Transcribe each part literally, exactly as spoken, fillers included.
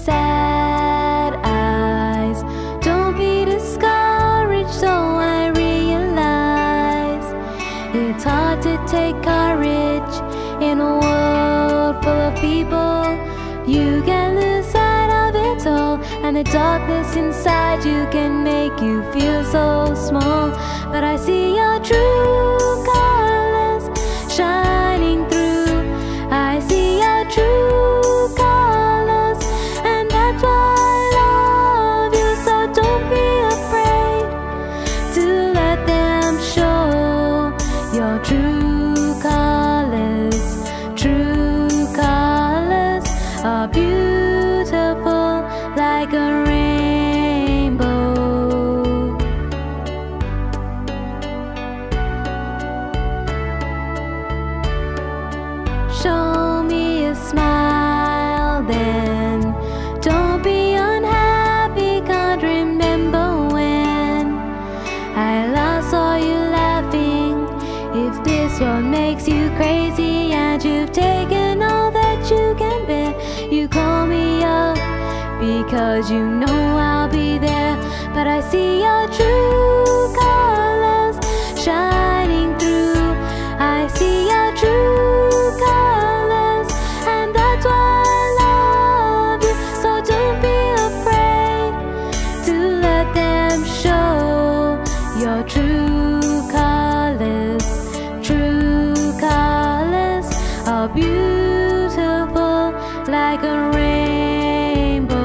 sad eyes. Don't be discouraged, so I realize it's hard to take courage in a world full of people. You can lose sight of it all, and the darkness inside you can make you feel so small. But I see your true colors shining through. I see your true colors, and that's why I love you. So don't be afraid to let them show your true colors. True colors are beautiful like a rainbow. Show me a smile then. Don't be unhappy, can't remember when I last saw you laughing. If this world makes you crazy and you've taken all that you can bear, you call me up because you know I'll be there. But I see your true colors shining through. I see your true colors, and that's why I love you. So don't be afraid to let them show your true colors. True colors are beautiful like a rainbow.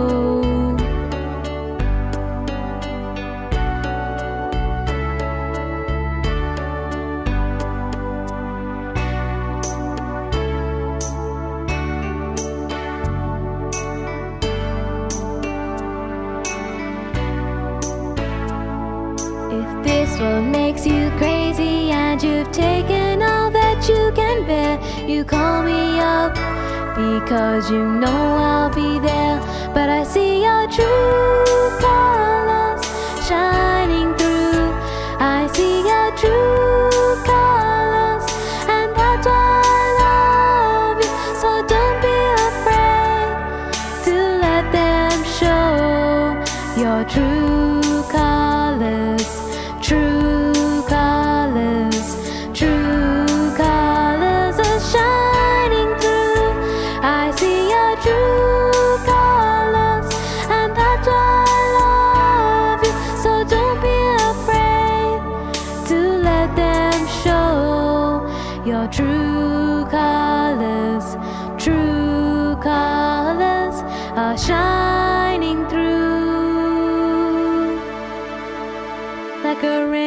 If this world makes you crazy and you've taken all that you can bear, you call me up because you know I'll be there. But I see your true colors shining through. I see your true colors, and that's why I love you. So don't be afraid to let them show your true colors. True colors, true colors are shining through. I see your true colors, and that's why I love you. So don't be afraid to let them show your true colors. True colors are shining through like a